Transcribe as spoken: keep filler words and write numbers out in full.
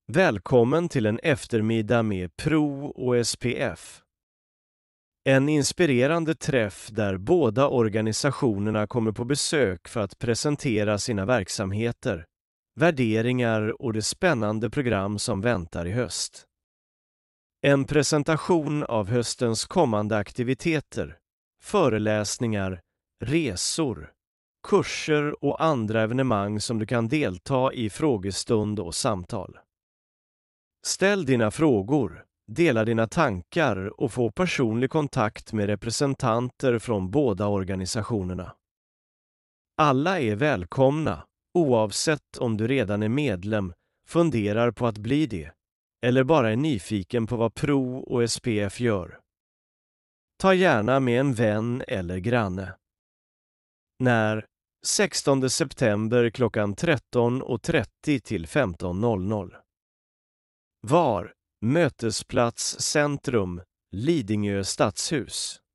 Välkommen till en eftermiddag med Pro och S P F. En inspirerande träff där båda organisationerna kommer på besök för att presentera sina verksamheter, värderingar och det spännande program som väntar i höst. En presentation av höstens kommande aktiviteter, föreläsningar, resor, kurser och andra evenemang som du kan delta i frågestund och samtal. Ställ dina frågor, dela dina tankar och få personlig kontakt med representanter från båda organisationerna. Alla är välkomna, oavsett om du redan är medlem, funderar på att bli det, eller bara är nyfiken på vad Pro och S P F gör. Ta gärna med en vän eller granne. När? sextonde september klockan tretton och trettio till femton noll noll. Var? Mötesplats Centrum, Lidingö stadshus.